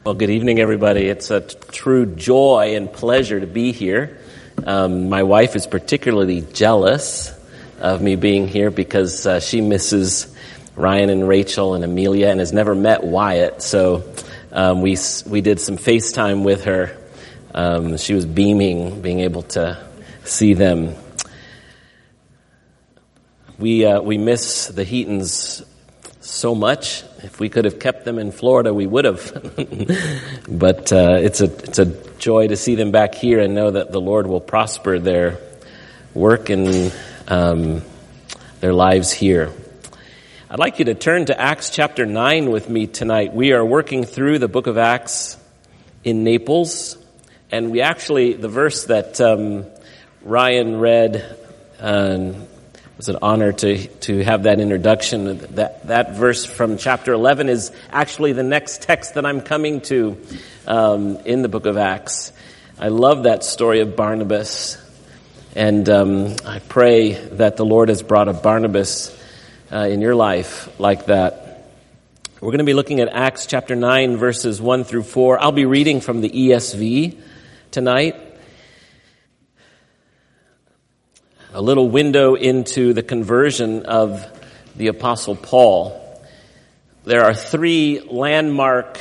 Well, good evening, everybody. It's a true joy and pleasure to be here. My wife is particularly jealous of me being here because she misses Ryan and Rachel and Amelia and has never met Wyatt. So we did some FaceTime with her. She was beaming, being able to see them. We miss the Heatons so much. If we could have kept them in Florida, we would have. But it's a joy to see them back here and know that the Lord will prosper their work and their lives here. I'd like you to turn to Acts chapter 9 with me tonight. We are working through the book of Acts in Naples, and we actually, the verse that Ryan read, it was an honor to have that introduction. That verse from chapter 11 is actually the next text that I'm coming to in the book of Acts. I love that story of Barnabas, and I pray that the Lord has brought a Barnabas in your life like that. We're going to be looking at Acts chapter 9, verses 1 through 4. I'll be reading from the ESV tonight. A little window into the conversion of the Apostle Paul. There are three landmark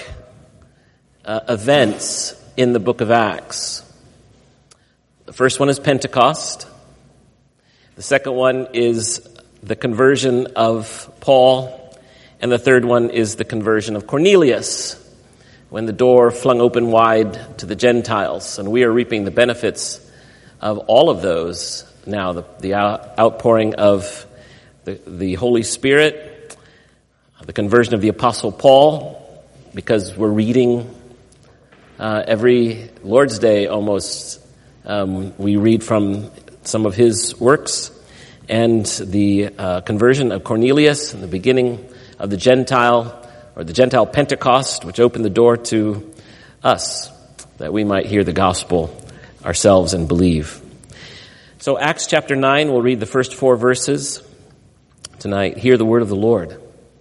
events in the book of Acts. The first one is Pentecost. The second one is the conversion of Paul. And the third one is the conversion of Cornelius, when the door flung open wide to the Gentiles. And we are reaping the benefits of all of those now, the outpouring of the Holy Spirit, the conversion of the Apostle Paul, because we're reading every Lord's Day almost. We read from some of his works, and the conversion of Cornelius and the beginning of the Gentile Pentecost, which opened the door to us, that we might hear the gospel ourselves and believe. So Acts chapter 9, we'll read the first 4 verses tonight. Hear the word of the Lord.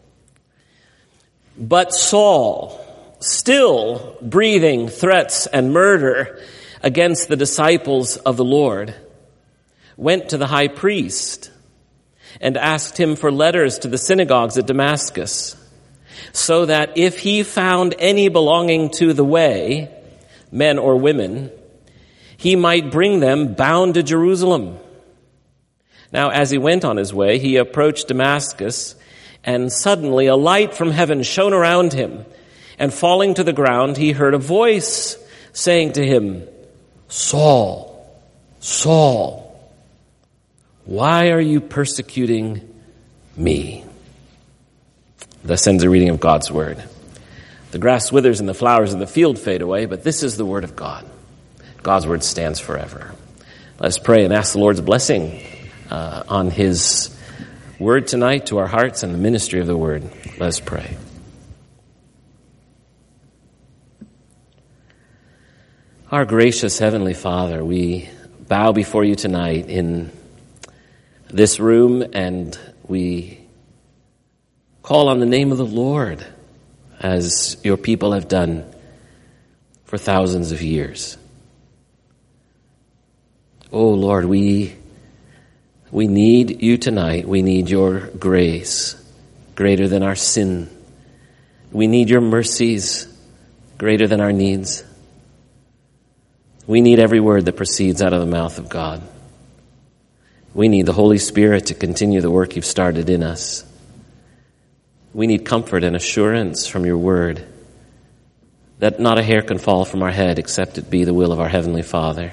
But Saul, still breathing threats and murder against the disciples of the Lord, went to the high priest and asked him for letters to the synagogues at Damascus, so that if he found any belonging to the way, men or women, he might bring them bound to Jerusalem. Now, as he went on his way, he approached Damascus, and suddenly a light from heaven shone around him. And falling to the ground, he heard a voice saying to him, "Saul, Saul, why are you persecuting me?" Thus ends the reading of God's word. The grass withers and the flowers of the field fade away, but this is the word of God. God's word stands forever. Let's pray and ask the Lord's blessing on his word tonight to our hearts and the ministry of the word. Let's pray. Our gracious Heavenly Father, we bow before you tonight in this room, and we call on the name of the Lord as your people have done for thousands of years. Oh, Lord, we need you tonight. We need your grace greater than our sin. We need your mercies greater than our needs. We need every word that proceeds out of the mouth of God. We need the Holy Spirit to continue the work you've started in us. We need comfort and assurance from your word that not a hair can fall from our head except it be the will of our Heavenly Father.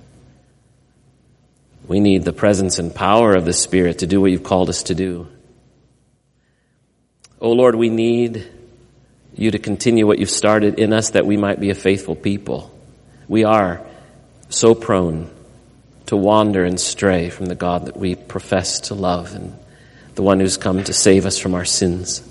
We need the presence and power of the Spirit to do what you've called us to do. Oh, Lord, we need you to continue what you've started in us, that we might be a faithful people. We are so prone to wander and stray from the God that we profess to love and the one who's come to save us from our sins.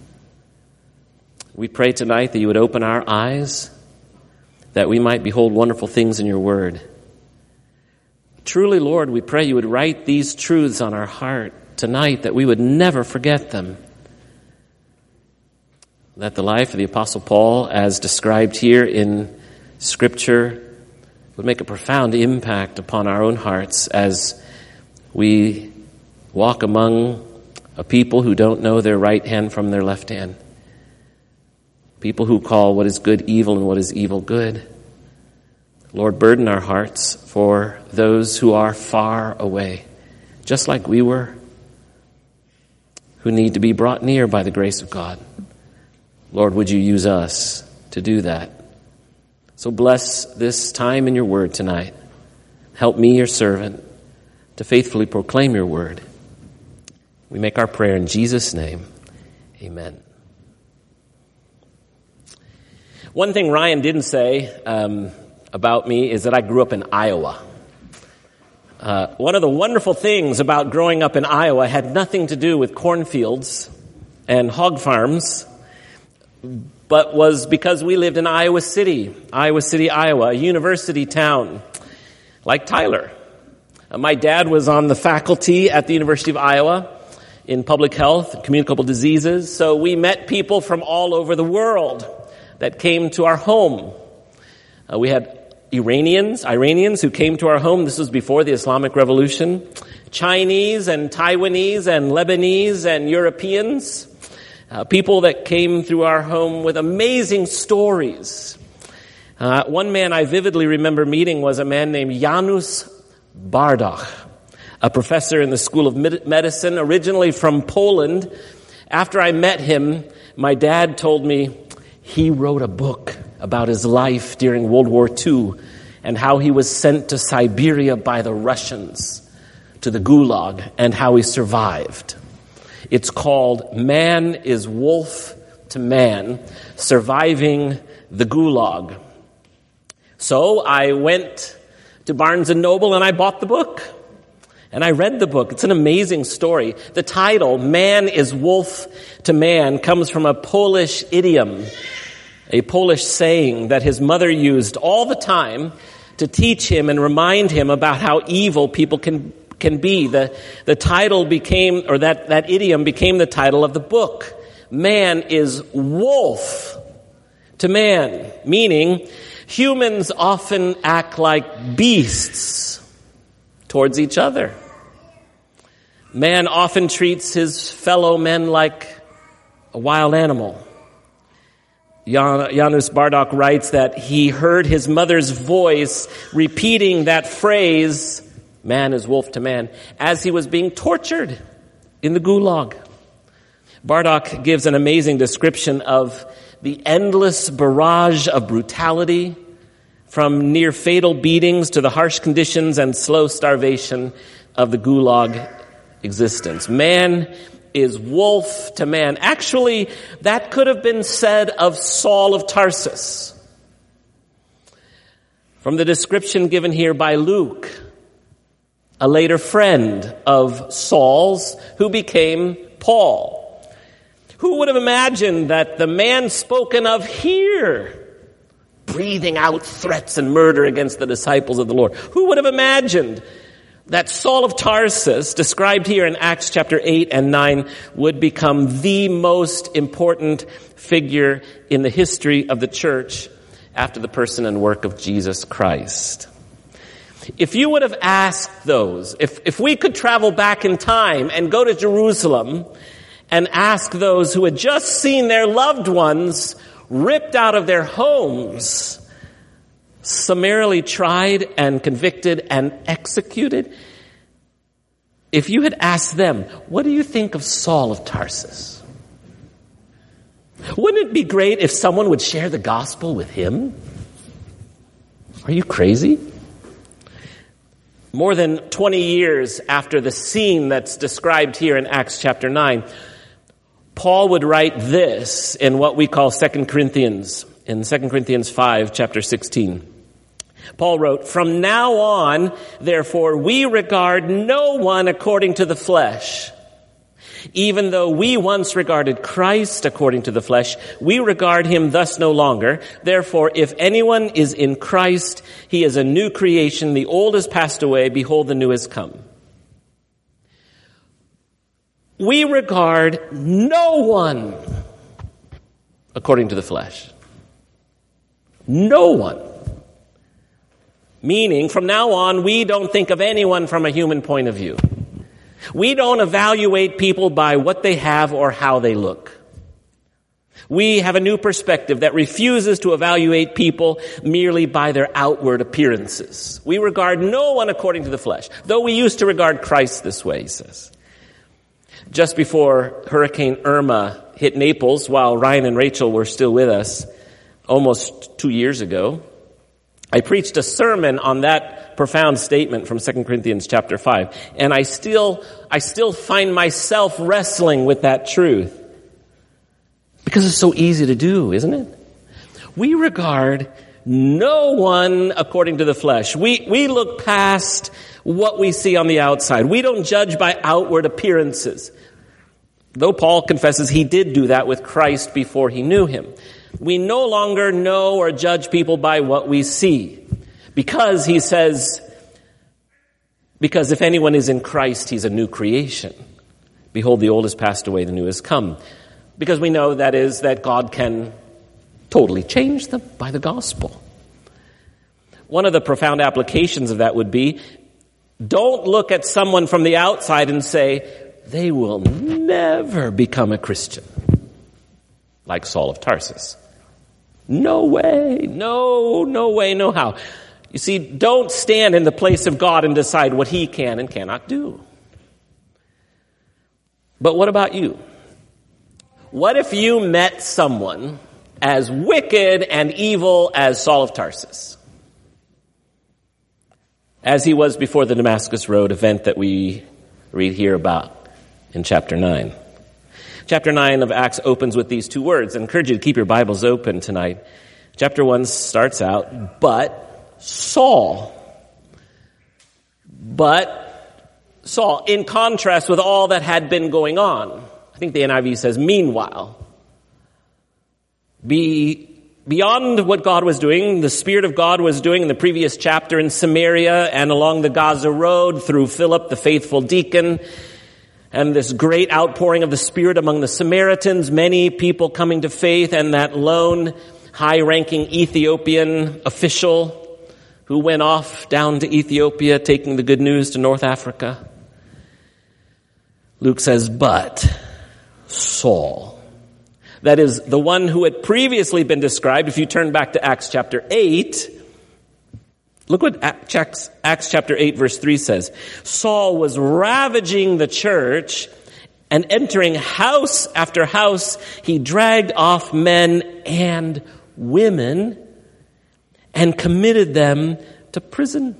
We pray tonight that you would open our eyes, that we might behold wonderful things in your word. Truly, Lord, we pray you would write these truths on our heart tonight, that we would never forget them. that the life of the Apostle Paul, as described here in Scripture, would make a profound impact upon our own hearts as we walk among a people who don't know their right hand from their left hand. People who call what is good evil and what is evil good. Lord, burden our hearts for those who are far away, just like we were, who need to be brought near by the grace of God. Lord, would you use us to do that? So bless this time in your word tonight. Help me, your servant, to faithfully proclaim your word. We make our prayer in Jesus' name. Amen. One thing Ryan didn't say about me is that I grew up in Iowa. One of the wonderful things about growing up in Iowa had nothing to do with cornfields and hog farms, but was because we lived in Iowa City, Iowa, a university town like Tyler. My dad was on the faculty at the University of Iowa in public health and communicable diseases, so we met people from all over the world that came to our home. We had Iranians who came to our home. This was before the Islamic Revolution. Chinese and Taiwanese and Lebanese and Europeans. People that came through our home with amazing stories. One man I vividly remember meeting was a man named Janusz Bardach, a professor in the School of Medicine, originally from Poland. After I met him, my dad told me he wrote a book about his life during World War II and how he was sent to Siberia by the Russians, to the Gulag, and how he survived. It's called Man is Wolf to Man, Surviving the Gulag. So I went to Barnes & Noble and I bought the book. And I read the book. It's an amazing story. The title, Man is Wolf to Man, comes from a Polish idiom, a Polish saying that his mother used all the time to teach him and remind him about how evil people can be. The title became, or that idiom became the title of the book. Man is wolf to man, meaning humans often act like beasts towards each other. Man often treats his fellow men like a wild animal. Janusz Bardach writes that he heard his mother's voice repeating that phrase, man is wolf to man, as he was being tortured in the Gulag. Bardach gives an amazing description of the endless barrage of brutality, from near fatal beatings to the harsh conditions and slow starvation of the Gulag existence. Man is wolf to man. Actually, that could have been said of Saul of Tarsus. From the description given here by Luke, a later friend of Saul's who became Paul. Who would have imagined that the man spoken of here, breathing out threats and murder against the disciples of the Lord, who would have imagined that Saul of Tarsus, described here in Acts chapter 8 and 9, would become the most important figure in the history of the church after the person and work of Jesus Christ? If you would have asked those, if we could travel back in time and go to Jerusalem and ask those who had just seen their loved ones ripped out of their homes, summarily tried and convicted and executed, if you had asked them, what do you think of Saul of Tarsus? Wouldn't it be great if someone would share the gospel with him? Are you crazy? More than 20 years after the scene that's described here in Acts chapter 9, Paul would write this in what we call 2 Corinthians, in 2 Corinthians 5, chapter 16. Paul wrote, "From now on, therefore, we regard no one according to the flesh. Even though we once regarded Christ according to the flesh, we regard him thus no longer. Therefore, if anyone is in Christ, he is a new creation. The old has passed away. Behold, the new has come." We regard no one according to the flesh. No one. Meaning, from now on, we don't think of anyone from a human point of view. We don't evaluate people by what they have or how they look. We have a new perspective that refuses to evaluate people merely by their outward appearances. We regard no one according to the flesh, though we used to regard Christ this way, he says. Just before Hurricane Irma hit Naples, while Ryan and Rachel were still with us, almost 2 years ago, I preached a sermon on that profound statement from 2 Corinthians chapter 5. And I still find myself wrestling with that truth. Because it's so easy to do, isn't it? We regard no one according to the flesh. We look past what we see on the outside. We don't judge by outward appearances. Though Paul confesses he did do that with Christ before he knew him. We no longer know or judge people by what we see. Because he says, because if anyone is in Christ, he's a new creation. Behold, the old has passed away, the new has come. Because we know that is that God can totally change them by the gospel. One of the profound applications of that would be, don't look at someone from the outside and say, they will never become a Christian. Like Saul of Tarsus. No way, no way, no how. You see, don't stand in the place of God and decide what he can and cannot do. But what about you? What if you met someone as wicked and evil as Saul of Tarsus? As he was before the Damascus Road event that we read here about in chapter 9. Chapter 9 of Acts opens with these two words. I encourage you to keep your Bibles open tonight. Chapter 1 starts out, but Saul, in contrast with all that had been going on. I think the NIV says, meanwhile. Beyond what God was doing, the Spirit of God was doing in the previous chapter in Samaria and along the Gaza Road through Philip, the faithful deacon, and this great outpouring of the Spirit among the Samaritans, many people coming to faith, and that lone, high-ranking Ethiopian official who went off down to Ethiopia taking the good news to North Africa. Luke says, but Saul, that is the one who had previously been described, if you turn back to Acts chapter 8, look what Acts chapter 8 verse 3 says. Saul was ravaging the church and entering house after house. He dragged off men and women and committed them to prison.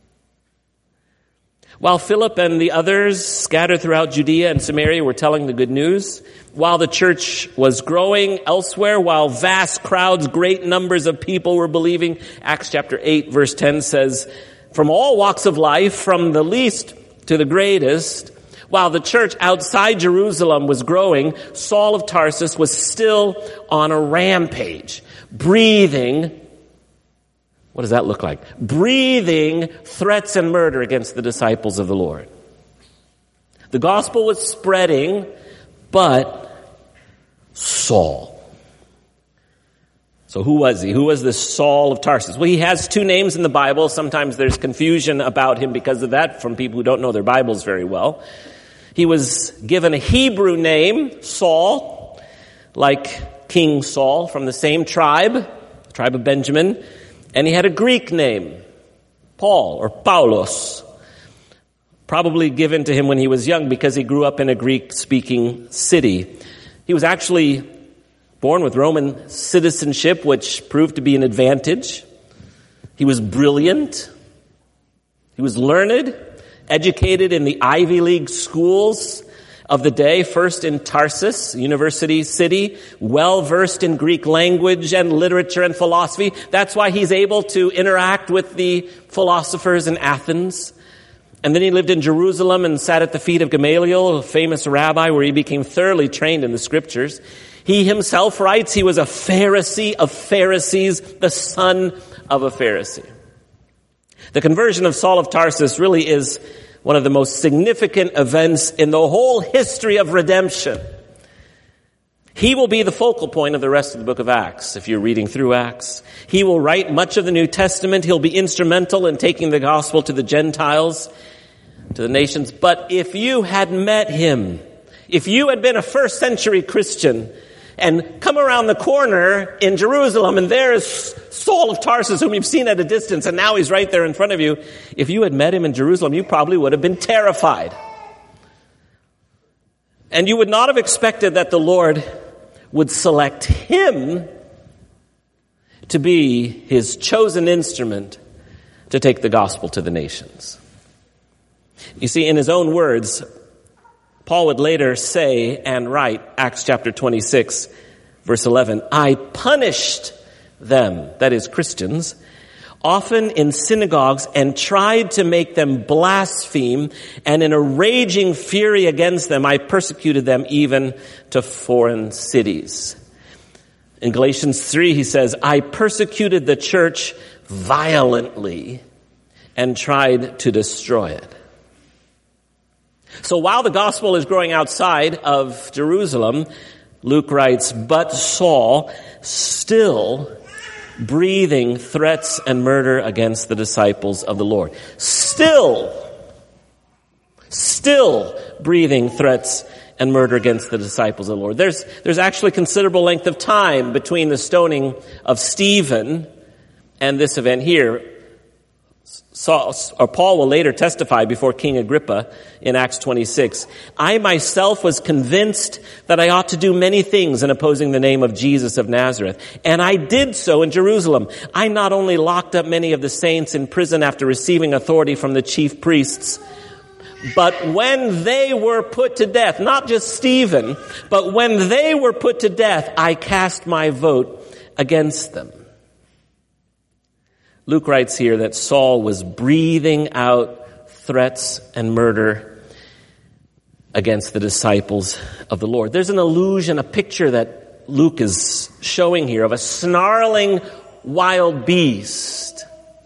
While Philip and the others scattered throughout Judea and Samaria were telling the good news, while the church was growing elsewhere, while vast crowds, great numbers of people were believing, Acts chapter 8 verse 10 says, from all walks of life, from the least to the greatest, while the church outside Jerusalem was growing, Saul of Tarsus was still on a rampage, breathing. What does that look like? Breathing threats and murder against the disciples of the Lord. The gospel was spreading, but Saul. So who was he? Who was this Saul of Tarsus? Well, he has two names in the Bible. Sometimes there's confusion about him because of that from people who don't know their Bibles very well. He was given a Hebrew name, Saul, like King Saul, from the same tribe, the tribe of Benjamin. And he had a Greek name, Paul or Paulos, probably given to him when he was young because he grew up in a Greek-speaking city. He was actually born with Roman citizenship, which proved to be an advantage. He was brilliant. He was learned, educated in the Ivy League schools of the day, first in Tarsus, university city, well-versed in Greek language and literature and philosophy. That's why he's able to interact with the philosophers in Athens. And then he lived in Jerusalem and sat at the feet of Gamaliel, a famous rabbi, where he became thoroughly trained in the scriptures. He himself writes he was a Pharisee of Pharisees, the son of a Pharisee. The conversion of Saul of Tarsus really is one of the most significant events in the whole history of redemption. He will be the focal point of the rest of the book of Acts, if you're reading through Acts. He will write much of the New Testament. He'll be instrumental in taking the gospel to the Gentiles, to the nations. But if you had met him, if you had been a first century Christian and come around the corner in Jerusalem and there's Saul of Tarsus, whom you've seen at a distance, and now he's right there in front of you, if you had met him in Jerusalem, you probably would have been terrified. And you would not have expected that the Lord would select him to be his chosen instrument to take the gospel to the nations. You see, in his own words, Paul would later say and write, Acts chapter 26, verse 11, I punished them, that is Christians, often in synagogues and tried to make them blaspheme, and in a raging fury against them, I persecuted them even to foreign cities. In Galatians 3, he says, I persecuted the church violently and tried to destroy it. So while the gospel is growing outside of Jerusalem, Luke writes, but Saul still breathing threats and murder against the disciples of the Lord. Still breathing threats and murder against the disciples of the Lord. There's actually considerable length of time between the stoning of Stephen and this event here. Paul will later testify before King Agrippa in Acts 26. I myself was convinced that I ought to do many things in opposing the name of Jesus of Nazareth. And I did so in Jerusalem. I not only locked up many of the saints in prison after receiving authority from the chief priests, but when they were put to death, not just Stephen, but when they were put to death, I cast my vote against them. Luke writes here that Saul was breathing out threats and murder against the disciples of the Lord. There's an allusion, a picture that Luke is showing here of a snarling wild beast.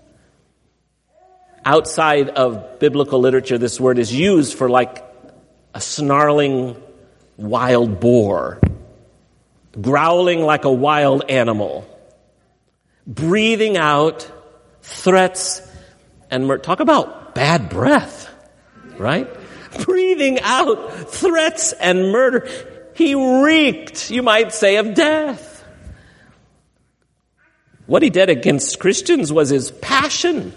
Outside of biblical literature, this word is used for like a snarling wild boar, growling like a wild animal, breathing out threats and murder. Talk about bad breath, right? Breathing out threats and murder. He reeked, you might say, of death. What he did against Christians was his passion.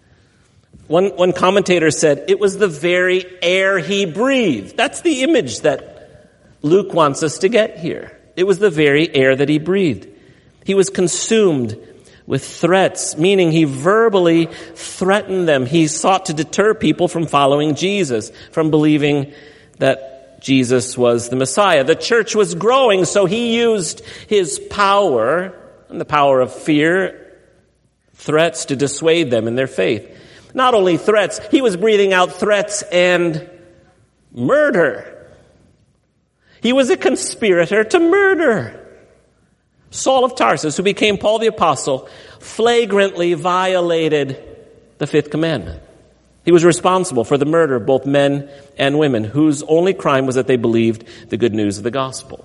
One commentator said it was the very air he breathed. That's the image that Luke wants us to get here. It was the very air that he breathed. He was consumed with threats, meaning he verbally threatened them. He sought to deter people from following Jesus, from believing that Jesus was the Messiah. The church was growing, so he used his power, and the power of fear, threats to dissuade them in their faith. Not only threats, he was breathing out threats and murder. He was a conspirator to murder. Saul of Tarsus, who became Paul the Apostle, flagrantly violated the fifth commandment. He was responsible for the murder of both men and women, whose only crime was that they believed the good news of the gospel.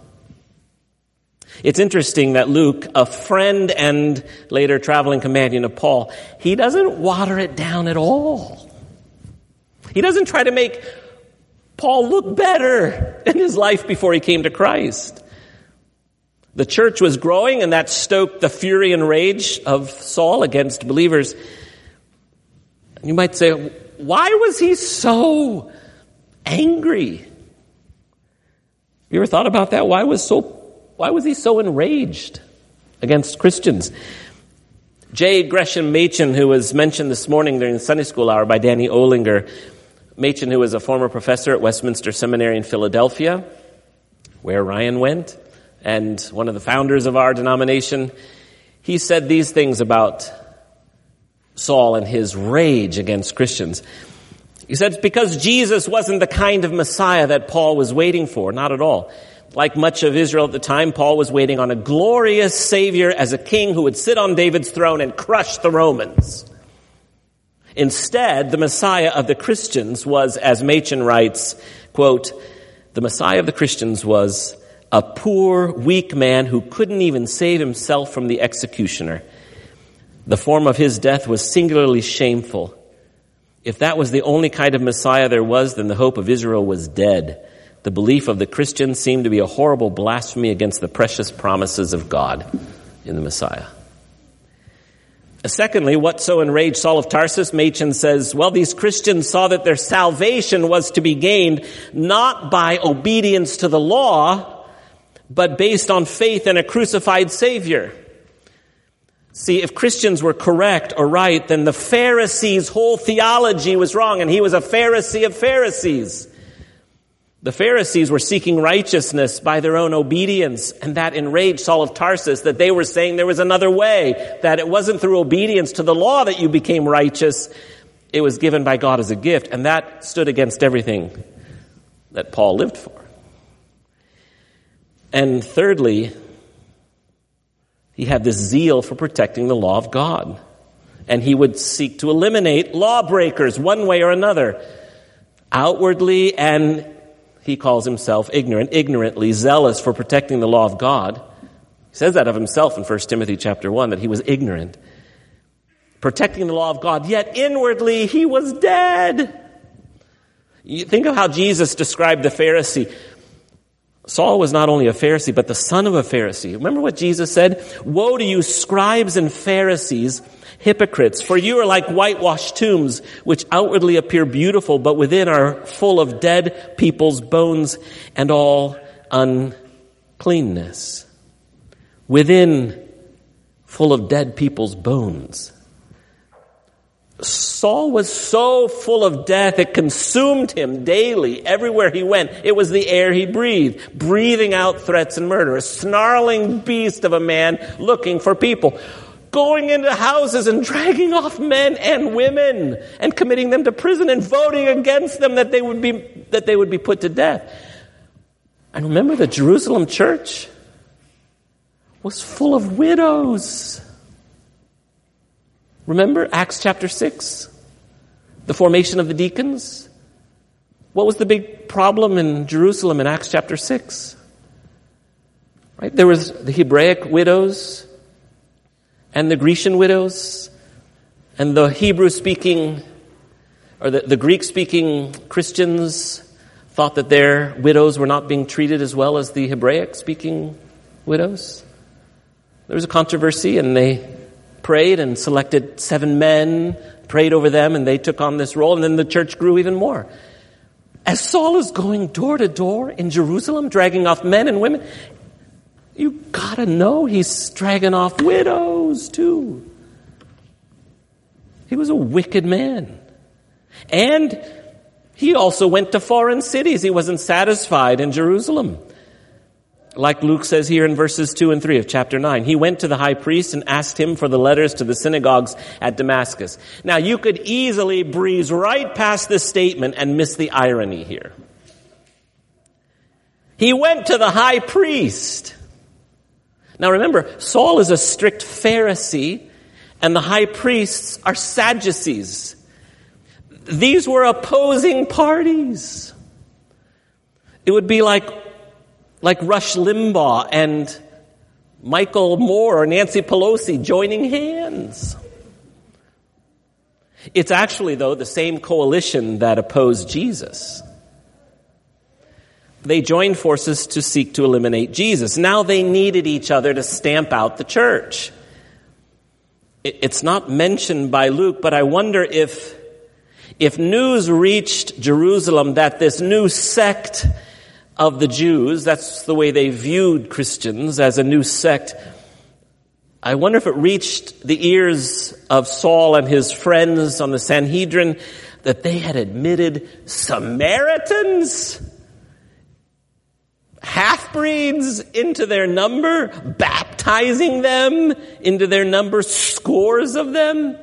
It's interesting that Luke, a friend and later traveling companion of Paul, he doesn't water it down at all. He doesn't try to make Paul look better in his life before he came to Christ. The church was growing, and that stoked the fury and rage of Saul against believers. You might say, why was he so angry? You ever thought about that? Why was he so enraged against Christians? J. Gresham Machen, who was mentioned this morning during the Sunday school hour by Danny Olinger, Machen, who was a former professor at Westminster Seminary in Philadelphia, where Ryan went, and one of the founders of our denomination, he said these things about Saul and his rage against Christians. He said, it's because Jesus wasn't the kind of Messiah that Paul was waiting for. Not at all. Like much of Israel at the time, Paul was waiting on a glorious Savior as a king who would sit on David's throne and crush the Romans. Instead, the Messiah of the Christians was, as Machen writes, quote, the Messiah of the Christians was a poor, weak man who couldn't even save himself from the executioner. The form of his death was singularly shameful. If that was the only kind of Messiah there was, then the hope of Israel was dead. The belief of the Christians seemed to be a horrible blasphemy against the precious promises of God in the Messiah. Secondly, what so enraged Saul of Tarsus? Machen says, well, these Christians saw that their salvation was to be gained not by obedience to the law, but based on faith in a crucified Savior. See, if Christians were correct or right, then the Pharisees' whole theology was wrong, and he was a Pharisee of Pharisees. The Pharisees were seeking righteousness by their own obedience, and that enraged Saul of Tarsus, that they were saying there was another way, that it wasn't through obedience to the law that you became righteous, it was given by God as a gift, and that stood against everything that Paul lived for. And thirdly, he had this zeal for protecting the law of God, and he would seek to eliminate lawbreakers one way or another, outwardly, and he calls himself ignorantly zealous for protecting the law of God. He says that of himself in 1 Timothy chapter 1, that he was ignorant. Protecting the law of God, yet inwardly he was dead. You think of how Jesus described the Pharisee. Saul was not only a Pharisee, but the son of a Pharisee. Remember what Jesus said? Woe to you, scribes and Pharisees, hypocrites, for you are like whitewashed tombs, which outwardly appear beautiful, but within are full of dead people's bones and all uncleanness. Within, full of dead people's bones. Saul was so full of death, it consumed him daily, everywhere he went. It was the air he breathed, breathing out threats and murder. A snarling beast of a man looking for people. Going into houses and dragging off men and women and committing them to prison and voting against them that they would be put to death. And remember, the Jerusalem church was full of widows. Remember Acts chapter 6? The formation of the deacons? What was the big problem in Jerusalem in Acts chapter 6? Right? There was the Hebraic widows and the Grecian widows, and the Hebrew-speaking, or the Greek-speaking Christians thought that their widows were not being treated as well as the Hebraic-speaking widows. There was a controversy, and they prayed and selected 7 men, prayed over them, and they took on this role, and then the church grew even more. As Saul is going door to door in Jerusalem, dragging off men and women, you gotta know he's dragging off widows too. He was a wicked man. And he also went to foreign cities. He wasn't satisfied in Jerusalem. Like Luke says here in verses 2 and 3 of chapter 9. He went to the high priest and asked him for the letters to the synagogues at Damascus. Now you could easily breeze right past this statement and miss the irony here. He went to the high priest. Now remember, Saul is a strict Pharisee, and the high priests are Sadducees. These were opposing parties. It would be like Rush Limbaugh and Michael Moore or Nancy Pelosi joining hands. It's actually, though, the same coalition that opposed Jesus. They joined forces to seek to eliminate Jesus. Now they needed each other to stamp out the church. It's not mentioned by Luke, but I wonder if news reached Jerusalem that this new sect of the Jews, that's the way they viewed Christians, as a new sect, I wonder if it reached the ears of Saul and his friends on the Sanhedrin that they had admitted Samaritans, half-breeds, into their number, baptizing them into their number, scores of them.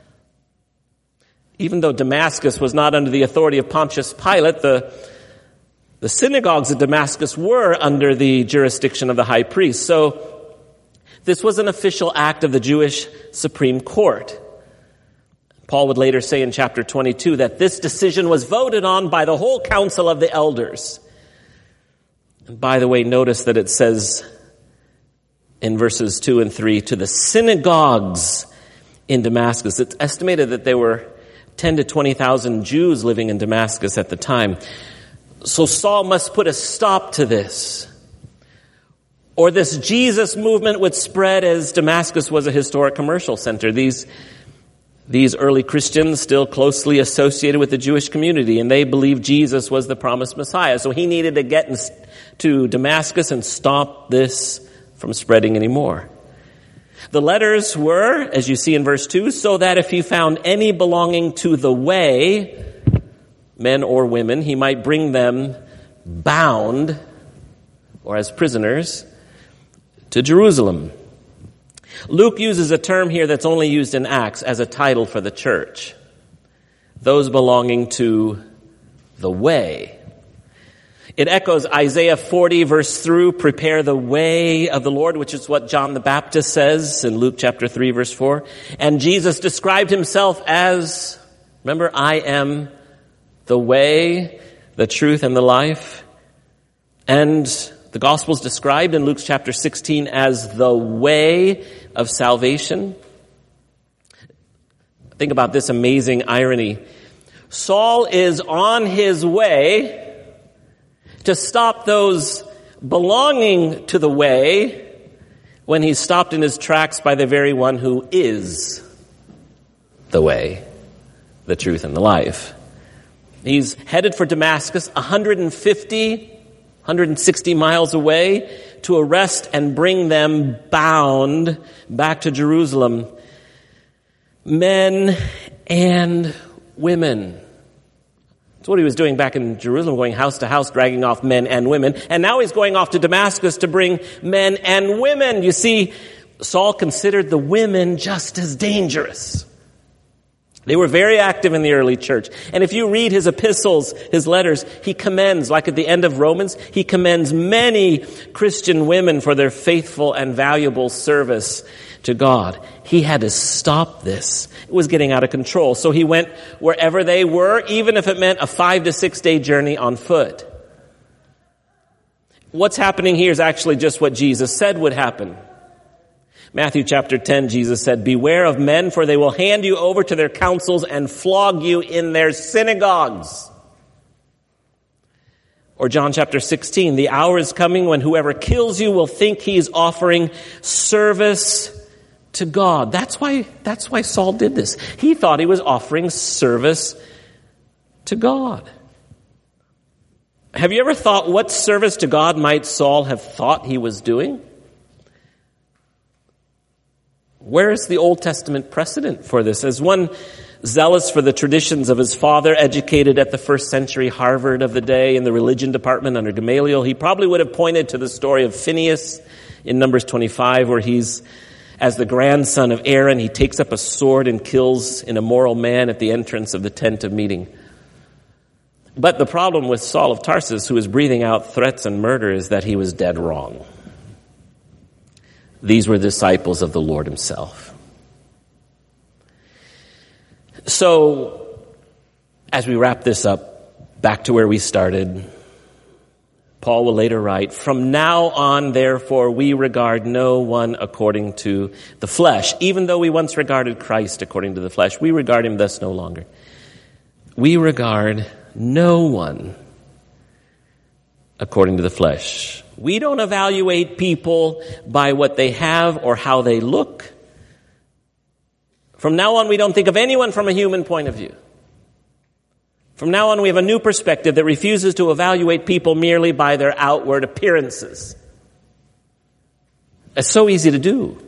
Even though Damascus was not under the authority of Pontius Pilate, the synagogues of Damascus were under the jurisdiction of the high priest. So this was an official act of the Jewish Supreme Court. Paul would later say in chapter 22 that this decision was voted on by the whole council of the elders. By the way, notice that it says in verses 2 and 3, to the synagogues in Damascus. It's estimated that there were 10 to 20,000 Jews living in Damascus at the time. So Saul must put a stop to this, or this Jesus movement would spread, as Damascus was a historic commercial center. These early Christians still closely associated with the Jewish community, and they believed Jesus was the promised Messiah. So he needed to get to Damascus and stop this from spreading anymore. The letters were, as you see in verse 2, so that if he found any belonging to the way, men or women, he might bring them bound, or as prisoners, to Jerusalem. Luke uses a term here that's only used in Acts as a title for the church. Those belonging to the way. It echoes Isaiah 40 verse 3, prepare the way of the Lord, which is what John the Baptist says in Luke chapter 3 verse 4. And Jesus described himself as, remember, I am the way, the truth, and the life. And the gospel's described in Luke chapter 16 as the way of salvation. Think about this amazing irony. Saul is on his way to stop those belonging to the way when he's stopped in his tracks by the very one who is the way, the truth, and the life. He's headed for Damascus, 160 miles away, to arrest and bring them bound back to Jerusalem. Men and women. That's what he was doing back in Jerusalem, going house to house, dragging off men and women. And now he's going off to Damascus to bring men and women. You see, Saul considered the women just as dangerous. They were very active in the early church. And if you read his epistles, his letters, he commends, like at the end of Romans, he commends many Christian women for their faithful and valuable service to God. He had to stop this. It was getting out of control. So he went wherever they were, even if it meant a 5 to 6 day journey on foot. What's happening here is actually just what Jesus said would happen. Matthew chapter 10, Jesus said, beware of men, for they will hand you over to their councils and flog you in their synagogues. Or John chapter 16, the hour is coming when whoever kills you will think he's offering service to God. That's why Saul did this. He thought he was offering service to God. Have you ever thought what service to God might Saul have thought he was doing? Where is the Old Testament precedent for this? As one zealous for the traditions of his father, educated at the first century Harvard of the day in the religion department under Gamaliel, he probably would have pointed to the story of Phinehas in Numbers 25, where he's, as the grandson of Aaron, he takes up a sword and kills an immoral man at the entrance of the tent of meeting. But the problem with Saul of Tarsus, who was breathing out threats and murder, is that he was dead wrong. These were disciples of the Lord himself. So, as we wrap this up, back to where we started, Paul will later write, from now on, therefore, we regard no one according to the flesh. Even though we once regarded Christ according to the flesh, we regard him thus no longer. We regard no one according to the flesh. We don't evaluate people by what they have or how they look. From now on, we don't think of anyone from a human point of view. From now on, we have a new perspective that refuses to evaluate people merely by their outward appearances. It's so easy to do.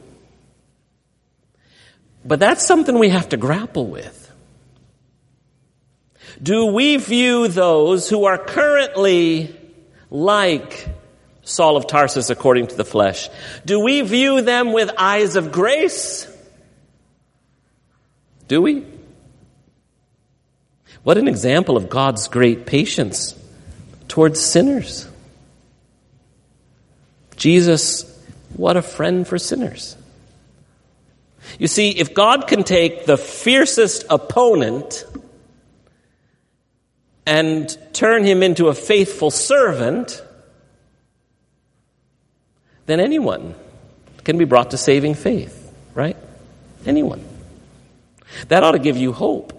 But that's something we have to grapple with. Do we view those who are currently like Saul of Tarsus according to the flesh? Do we view them with eyes of grace? Do we? What an example of God's great patience towards sinners. Jesus, what a friend for sinners. You see, if God can take the fiercest opponent and turn him into a faithful servant, then anyone can be brought to saving faith, right? Anyone. That ought to give you hope.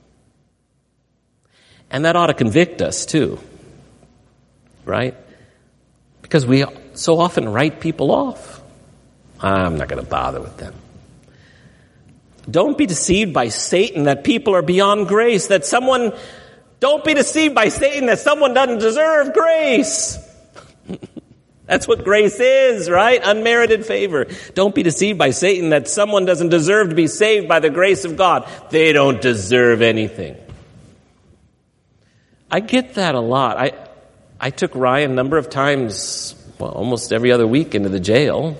And that ought to convict us too, right? Because we so often write people off. I'm not going to bother with them. Don't be deceived by Satan that people are beyond grace, don't be deceived by Satan that someone doesn't deserve grace. That's what grace is, right? Unmerited favor. Don't be deceived by Satan that someone doesn't deserve to be saved by the grace of God. They don't deserve anything. I get that a lot. I took Ryan a number of times, almost every other week into the jail.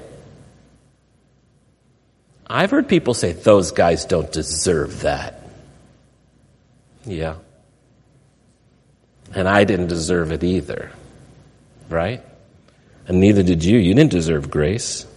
I've heard people say, those guys don't deserve that. Yeah. And I didn't deserve it either, right? And neither did you. You didn't deserve grace.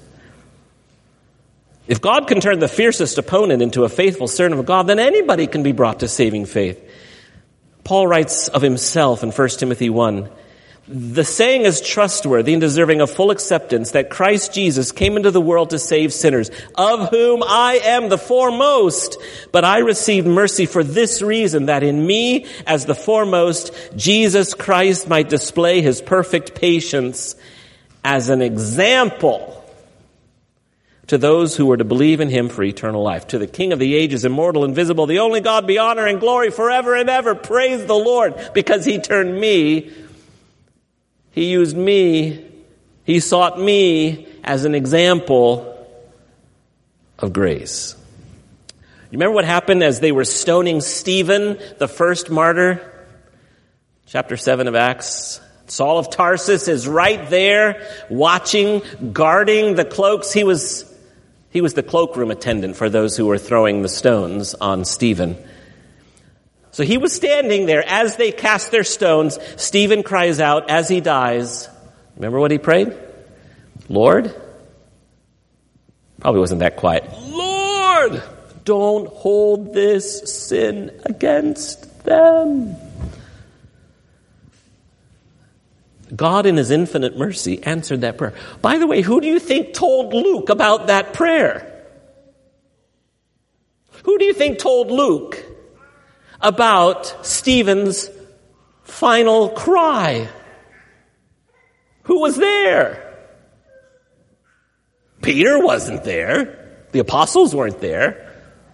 If God can turn the fiercest opponent into a faithful servant of God, then anybody can be brought to saving faith. Paul writes of himself in 1 Timothy 1, the saying is trustworthy and deserving of full acceptance that Christ Jesus came into the world to save sinners, of whom I am the foremost. But I received mercy for this reason, that in me, as the foremost, Jesus Christ might display his perfect patience as an example to those who were to believe in him for eternal life. To the King of the ages, immortal, invisible, the only God, be honor and glory forever and ever. Praise the Lord, because he turned me, he used me, he sought me as an example of grace. You remember what happened as they were stoning Stephen, the first martyr? Chapter 7 of Acts. Saul of Tarsus is right there, watching, guarding the cloaks. He was the cloakroom attendant for those who were throwing the stones on Stephen. So he was standing there as they cast their stones. Stephen cries out as he dies. Remember what he prayed? Lord, probably wasn't that quiet. Lord, don't hold this sin against them. God in his infinite mercy answered that prayer. By the way, who do you think told Luke about that prayer? Who do you think told Luke about Stephen's final cry? Who was there? Peter wasn't there. The apostles weren't there.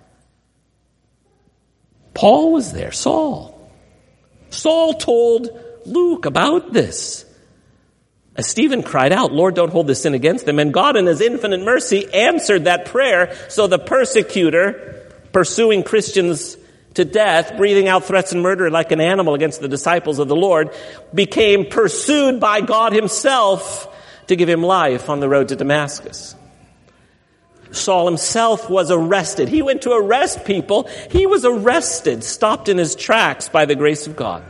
Paul was there. Saul told Luke about this. As Stephen cried out, Lord, don't hold this sin against them. And God in his infinite mercy answered that prayer. So the persecutor, pursuing Christians to death, breathing out threats and murder like an animal against the disciples of the Lord, became pursued by God himself to give him life on the road to Damascus. Saul himself was arrested. He went to arrest people. He was arrested, stopped in his tracks by the grace of God.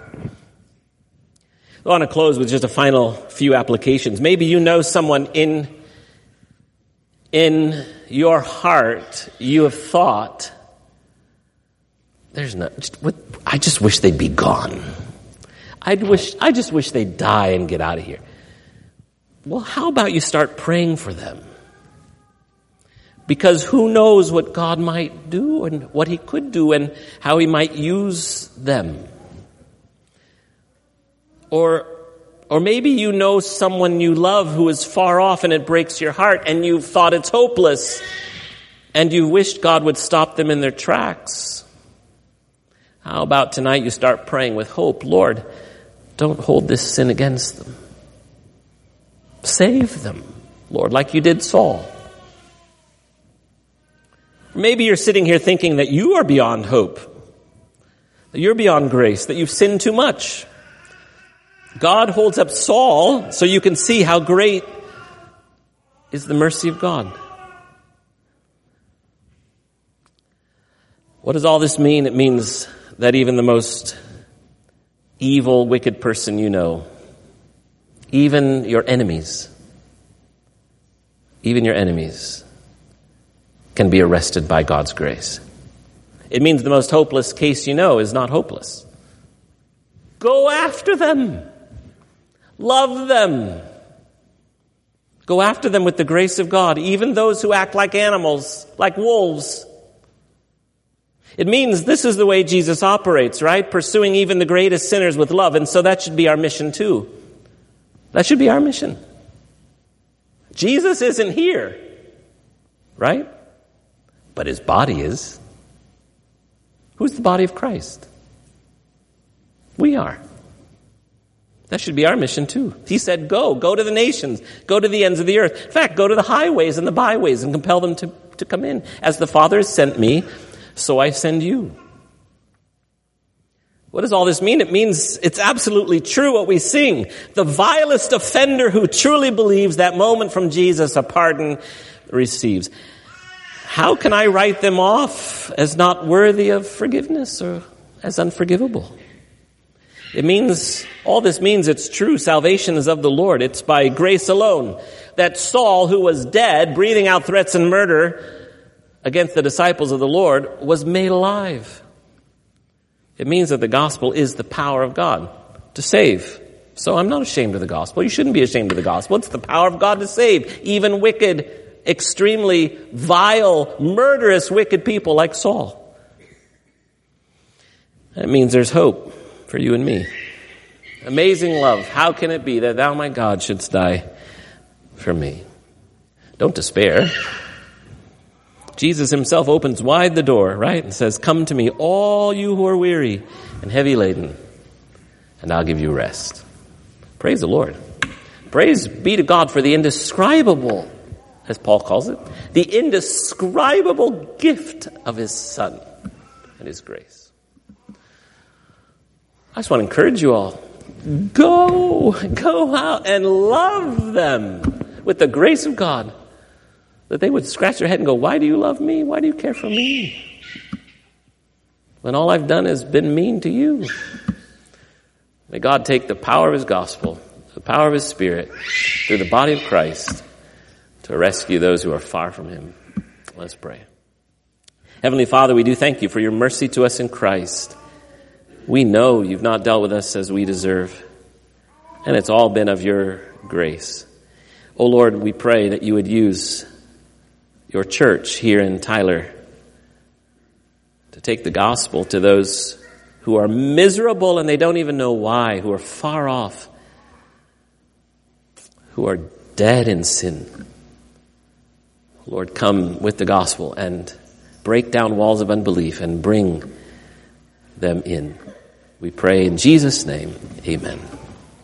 I want to close with just a final few applications. Maybe you know someone in your heart you have thought, I just wish they'd be gone. I just wish they'd die and get out of here. Well, how about you start praying for them? Because who knows what God might do and what he could do and how he might use them. Or maybe you know someone you love who is far off and it breaks your heart and you've thought it's hopeless and you wished God would stop them in their tracks. How about tonight you start praying with hope? Lord, don't hold this sin against them. Save them, Lord, like you did Saul. Maybe you're sitting here thinking that you are beyond hope, that you're beyond grace, that you've sinned too much. God holds up Saul so you can see how great is the mercy of God. What does all this mean? It means that even the most evil, wicked person you know, even your enemies, can be arrested by God's grace. It means the most hopeless case you know is not hopeless. Go after them. Love them. Go after them with the grace of God, even those who act like animals, like wolves. It means this is the way Jesus operates, right? Pursuing even the greatest sinners with love. And so that should be our mission too. That should be our mission. Jesus isn't here, right? But his body is. Who's the body of Christ? We are. That should be our mission too. He said, go to the nations, go to the ends of the earth. In fact, go to the highways and the byways and compel them to come in. As the Father has sent me, so I send you. What does all this mean? It means it's absolutely true what we sing. The vilest offender who truly believes that moment from Jesus, a pardon receives. How can I write them off as not worthy of forgiveness or as unforgivable? All this means it's true. Salvation is of the Lord. It's by grace alone. That Saul, who was dead, breathing out threats and murder against the disciples of the Lord, was made alive. It means that the gospel is the power of God to save. So I'm not ashamed of the gospel. You shouldn't be ashamed of the gospel. It's the power of God to save even wicked, extremely vile, murderous, wicked people like Saul. That means there's hope for you and me. Amazing love. How can it be that thou, my God, shouldst die for me? Don't despair. Jesus himself opens wide the door, right? And says, come to me, all you who are weary and heavy laden, and I'll give you rest. Praise the Lord. Praise be to God for the indescribable, as Paul calls it, the indescribable gift of his Son and his grace. I just want to encourage you all. Go out and love them with the grace of God. That they would scratch their head and go, why do you love me? Why do you care for me? When all I've done has been mean to you. May God take the power of his gospel, the power of his Spirit, through the body of Christ to rescue those who are far from him. Let's pray. Heavenly Father, we do thank you for your mercy to us in Christ. We know you've not dealt with us as we deserve, and it's all been of your grace. Oh Lord, we pray that you would use your church here in Tyler to take the gospel to those who are miserable and they don't even know why, who are far off, who are dead in sin. Lord, come with the gospel and break down walls of unbelief and bring them in. We pray in Jesus' name, amen.